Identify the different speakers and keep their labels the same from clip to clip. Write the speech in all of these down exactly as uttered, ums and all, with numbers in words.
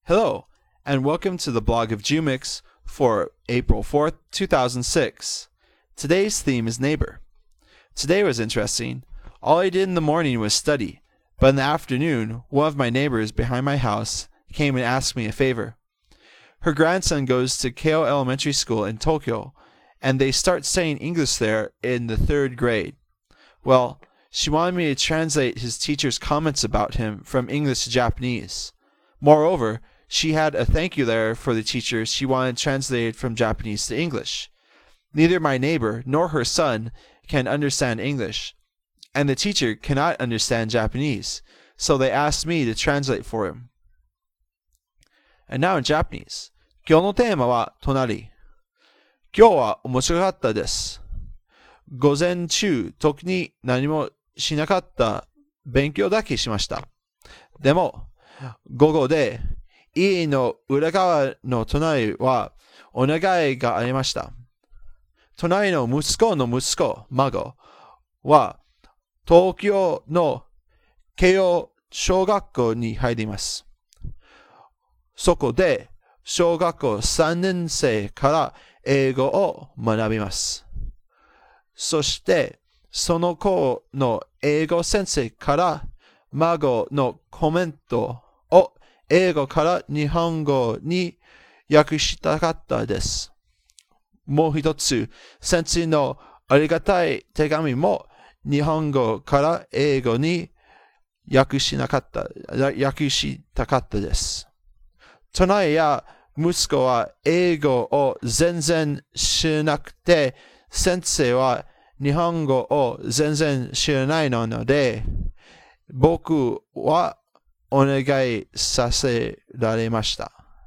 Speaker 1: Hello, and welcome to the blog of Jumix for April fourth, two thousand six. Today's theme is neighbor. Today was interesting. All I did in the morning was study, but in the afternoon, one of my neighbors behind my house came and asked me a favor. Her grandson goes to Keio Elementary School in Tokyo, and they start studying English there in the third grade. Well, she wanted me to translate his teacher's comments about him from English to Japanese. Moreover, she had a thank you letter for the teacher she wanted translated from Japanese to English. Neither my neighbor nor her son can understand English, and the teacher cannot understand Japanese, so they asked me to translate for him. And now in Japanese. 今日のテーマは隣。今日は面白かったです。午前中、特に何もしなかった。勉強だけしました。でも、午後で家の裏側の隣はお願いがありました。隣の息子の息子、孫は東京の慶応小学校に入ります。そこで小学校さんねん生から英語を学びます。そしてその子の英語先生から孫のコメントを英語から日本語に訳したかったです。もう一つ、先生のありがたい手紙も日本語から英語に訳しなかった、訳したかったです。隣や息子は英語を全然知らなくて、先生は日本語を全然知らないので、僕はお願いさせられました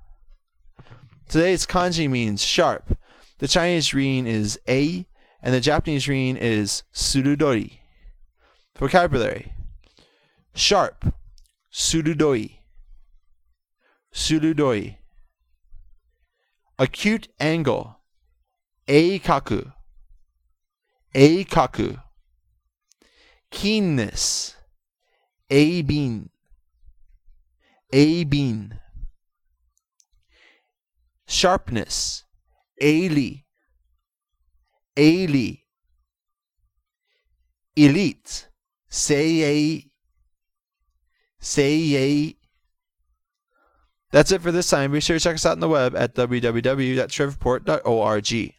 Speaker 1: 。Today's kanji means sharp. The Chinese reading is ei, and the Japanese reading is surudori. Vocabulary. Sharp, surudoi. Surudoi. Acute angle, eikaku. Eikaku. Keenness, eibin. Eibin. Sharpness, eili. Eili. Elite, seiyei. Seiyei. That's it for this time. Be sure to check us out on the web at w w w dot trevport dot org.